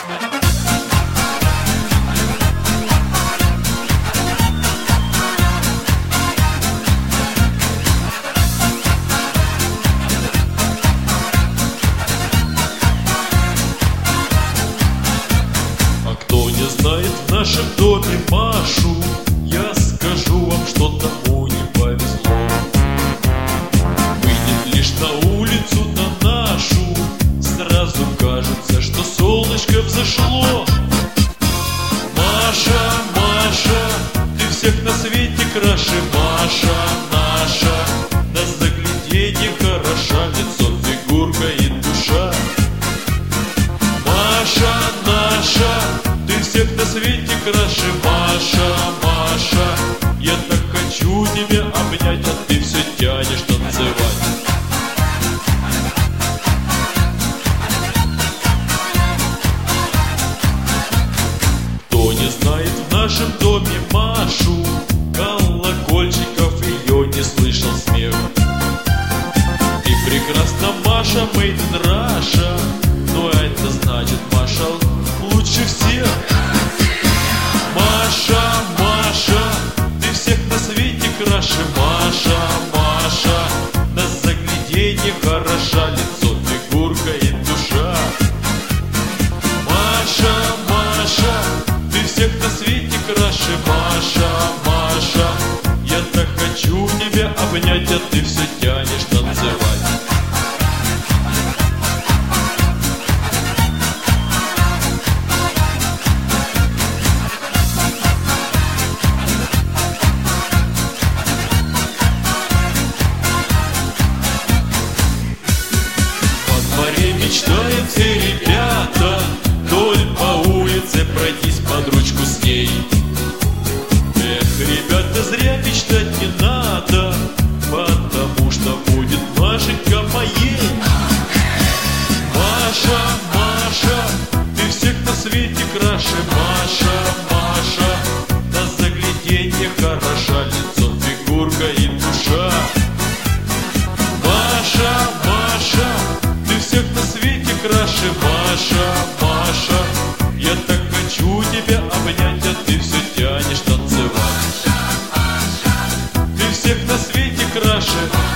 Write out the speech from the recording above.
Знает в нашем доме Машу, я скажу вам, что тому не повезло. Выйдет лишь на улицу на нашу, сразу кажется, что солнышко взошло. Маша, Маша, ты всех на свете краше. Маша наша, на загляденье хороша, лицо, фигурка и душа. Маша наша, ты всех на свете краше. Маша, Маша, я так хочу тебя обнять, а ты все тянешь танцевать. Кто не знает в нашем доме Машу, колокольчиков ее не слышал смех. Ты прекрасна, Маша, made in Russia, но это значит, Маша лучше всех. Маша, Маша, ты всех на свете краше. Маша, Маша, на загляденье хороша, лицо, фигурка и душа. Маша, Маша, ты всех на свете краше. Маша, Маша, я так хочу тебя обнять, а ты все тянешь танцевать. Мечтают все ребята вдоль по улице пройтись под ручку с ней. Эх, ребята, зря мечтать не надо, потому что будет Машенька моей. Маша, Маша, ты всех на свете краше. Маша, Маша, на загляденье хороша, лицо, фигурка и душа. Маша, Маша, ты всех на свете краше. Маша, Маша, я так хочу тебя обнять, а ты все тянешь танцевать. Ты всех на свете краше.